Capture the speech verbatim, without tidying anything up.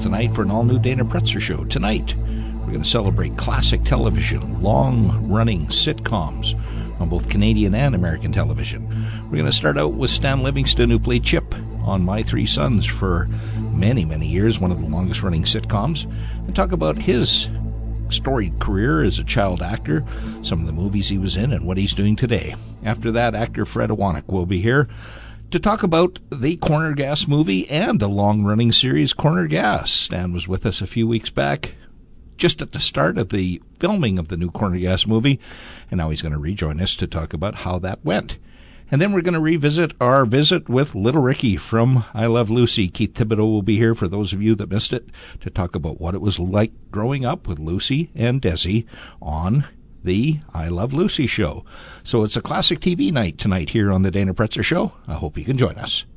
tonight for an all-new Dana Pretzer Show. Tonight, we're going to celebrate classic television, long-running sitcoms on both Canadian and American television. We're going to start out with Stan Livingston, who played Chip on My Three Sons for many, many years, one of the longest-running sitcoms, and talk about his storied career as a child actor, some of the movies he was in, and what he's doing today. After that, actor Fred Awanek will be here to talk about the Corner Gas movie and the long-running series Corner Gas. Stan was with us a few weeks back, just at the start of the filming of the new Corner Gas movie, and now he's going to rejoin us to talk about how that went. And then we're going to revisit our visit with Little Ricky from I Love Lucy. Keith Thibodeau will be here, for those of you that missed it, to talk about what it was like growing up with Lucy and Desi on the I Love Lucy show. So it's a classic T V night tonight here on the Dana Pretzer Show. I hope you can join us.